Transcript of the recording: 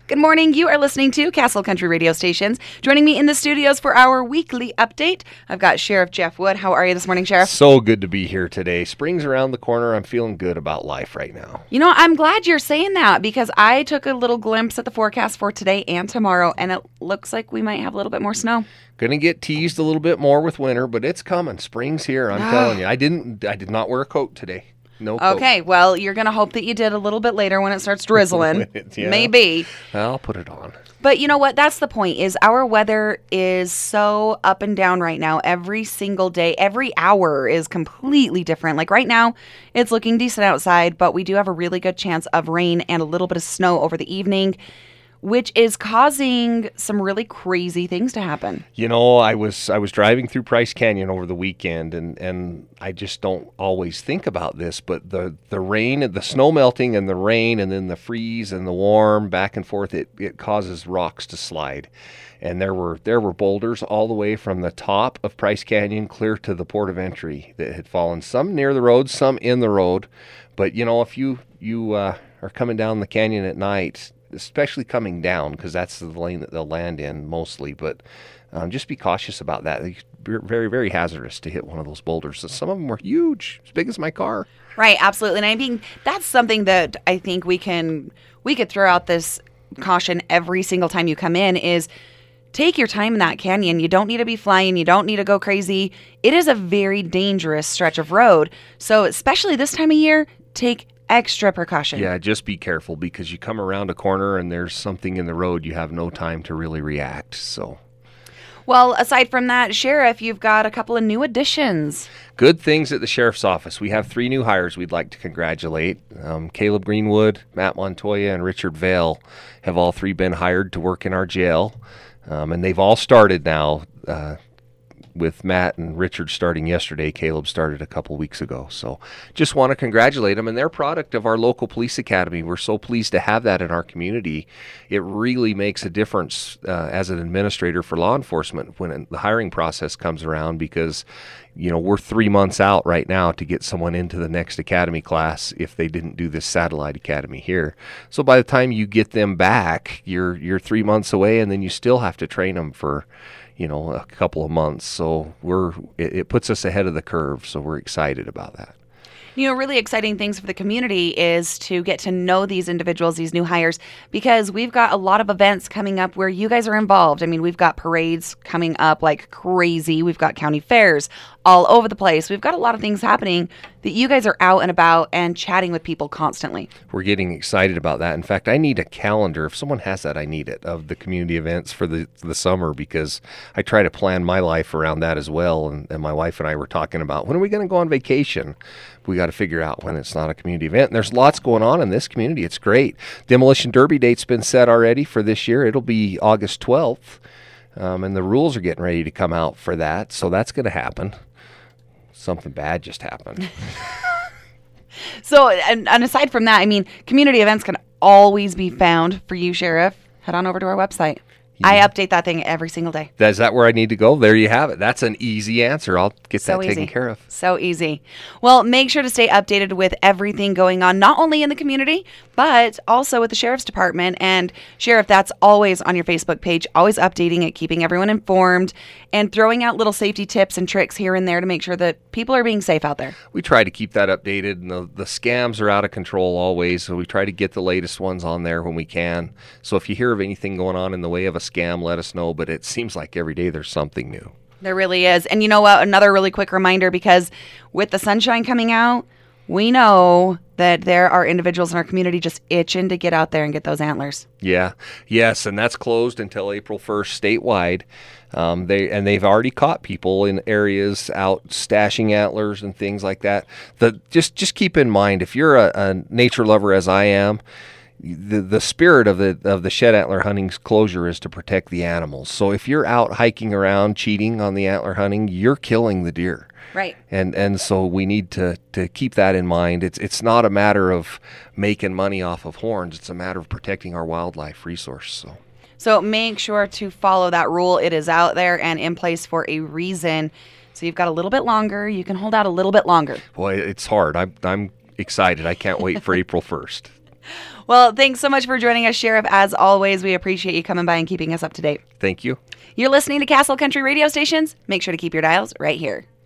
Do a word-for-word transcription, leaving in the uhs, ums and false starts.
Good morning. You are listening to Castle Country Radio Stations. Joining me in the studios for our weekly update, I've got Sheriff Jeff Wood. How are you this morning, Sheriff? So good to be here today. Spring's around the corner. I'm feeling good about life right now. You know, I'm glad you're saying that because I took a little glimpse at the forecast for today and tomorrow, and it looks like we might have a little bit more snow. Going to get teased a little bit more with winter, but it's coming. Spring's here. I'm telling you. I didn't. I did not wear a coat today. No coat. Okay, well, you're going to hope that you did a little bit later when it starts drizzling. Yeah. Maybe. I'll put it on. But you know what? That's the point, is our weather is so up and down right now. Every single day, every hour is completely different. Like right now, it's looking decent outside, but we do have a really good chance of rain and a little bit of snow over the evening, which is causing some really crazy things to happen. You know, I was I was driving through Price Canyon over the weekend, and, and I just don't always think about this, but the, the rain, the snow melting and the rain and then the freeze and the warm back and forth, it, it causes rocks to slide. And there were there were boulders all the way from the top of Price Canyon clear to the port of entry that had fallen, some near the road, some in the road. But, you know, if you, you uh, are coming down the canyon at night, especially coming down, because that's the lane that they'll land in mostly, but um, just be cautious about that. They're very, very hazardous to hit one of those boulders. Some of them were huge, as big as my car. Right, absolutely. And I mean, that's something that I think we can, we could throw out this caution every single time you come in is take your time in that canyon. You don't need to be flying. You don't need to go crazy. It is a very dangerous stretch of road. So especially this time of year, take extra precaution. Yeah, just be careful because you come around a corner and there's something in the road. You have no time to really react. So, well, aside from that, Sheriff, you've got a couple of new additions. Good things at the Sheriff's Office. We have three new hires we'd like to congratulate. Um, Caleb Greenwood, Matt Montoya, and Richard Vale have all three been hired to work in our jail. Um, and they've all started now. Uh, with Matt and Richard starting yesterday. Caleb started a couple weeks ago. So just want to congratulate them, and they're a product of our local police academy. We're so pleased to have that in our community. It really makes a difference uh, as an administrator for law enforcement when the hiring process comes around because, you know, we're three months out right now to get someone into the next academy class if they didn't do this satellite academy here. So by the time you get them back, you're you're three months away, and then you still have to train them for, you know, a couple of months. So we're it, it puts us ahead of the curve. So we're excited about that. You know, really exciting things for the community is to get to know these individuals, these new hires, because we've got a lot of events coming up where you guys are involved. I mean, we've got parades coming up like crazy. We've got county fairs all over the place. We've got a lot of things happening that you guys are out and about and chatting with people constantly. We're getting excited about that. In fact, I need a calendar. If someone has that, I need it, of the community events for the the summer, because I try to plan my life around that as well. And, and my wife and I were talking about, when are we going to go on vacation? We got to figure out when it's not a community event. And there's lots going on in this community. It's great. Demolition Derby date's been set already for this year. It'll be August twelfth. Um, and the rules are getting ready to come out for that. So that's going to happen. Something bad just happened. So, and, and aside from that, I mean, community events can always be found for you, Sheriff. Head on over to our website. Yeah. I update that thing every single day. Is that where I need to go? There you have it. That's an easy answer. I'll get so that easy. taken care of. So easy. Well, make sure to stay updated with everything going on, not only in the community, but also with the Sheriff's Department. And Sheriff, that's always on your Facebook page, always updating it, keeping everyone informed, and throwing out little safety tips and tricks here and there to make sure that people are being safe out there. We try to keep that updated, and the, the scams are out of control always, so we try to get the latest ones on there when we can. So if you hear of anything going on in the way of a scam, let us know, but it seems like every day there's something new. There really is. And you know what? Another really quick reminder, because with the sunshine coming out, we know that there are individuals in our community just itching to get out there and get those antlers. Yeah, yes, and that's closed until April first statewide. Um, they and they've already caught people in areas out stashing antlers and things like that. The just just keep in mind, if you're a, a nature lover as I am, the the spirit of the of the shed antler hunting's closure is to protect the animals. So if you're out hiking around cheating on the antler hunting, you're killing the deer. Right. And and so we need to, to keep that in mind. It's it's not a matter of making money off of horns. It's a matter of protecting our wildlife resource. So so make sure to follow that rule. It is out there and in place for a reason. So you've got a little bit longer. You can hold out a little bit longer. Boy, it's hard. I'm I'm excited. I can't wait for April first. Well, thanks so much for joining us, Sheriff. As always, we appreciate you coming by and keeping us up to date. Thank you. You're listening to Castle Country Radio Stations. Make sure to keep your dials right here.